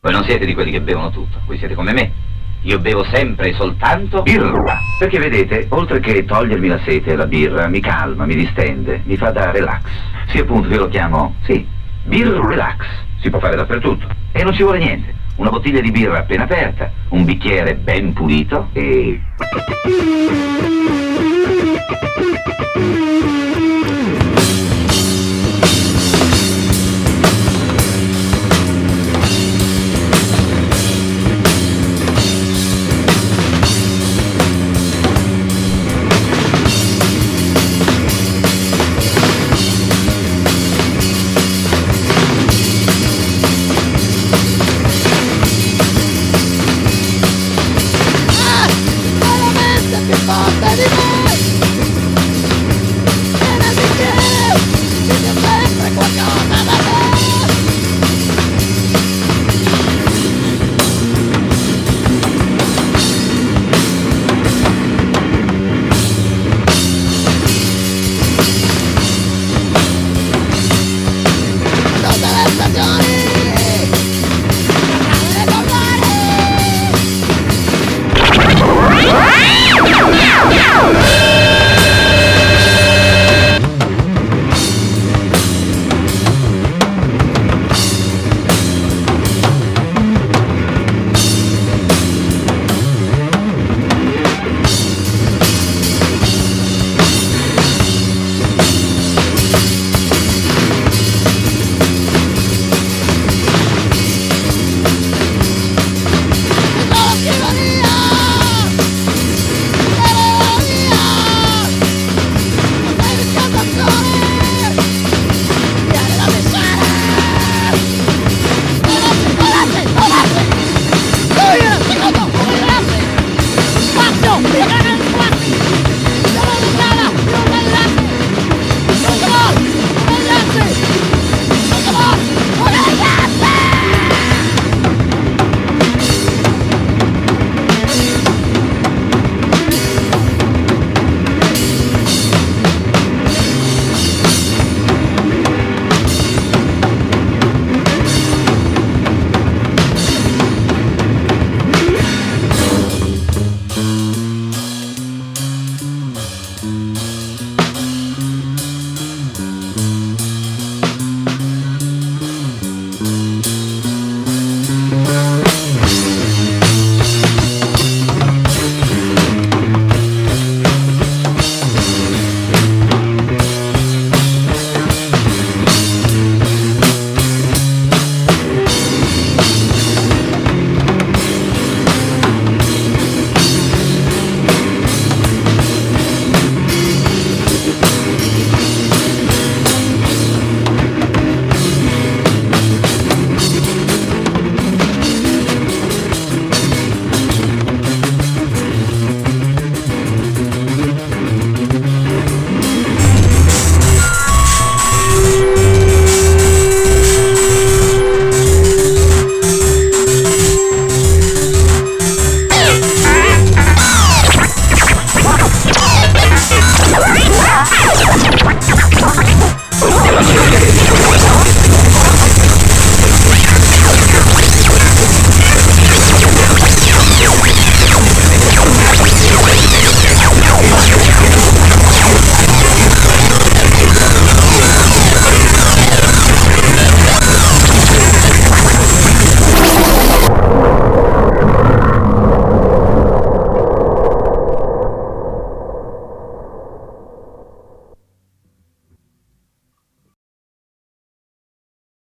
Voi non siete di quelli che bevono tutto, voi siete come me. Io bevo sempre e soltanto birra. Perché vedete, oltre che togliermi la sete, la birra mi calma, mi distende, mi fa da relax. Sì, appunto, io lo chiamo, sì, birra relax. Si può fare dappertutto. E non ci vuole niente. Una bottiglia di birra appena aperta, un bicchiere ben pulito e...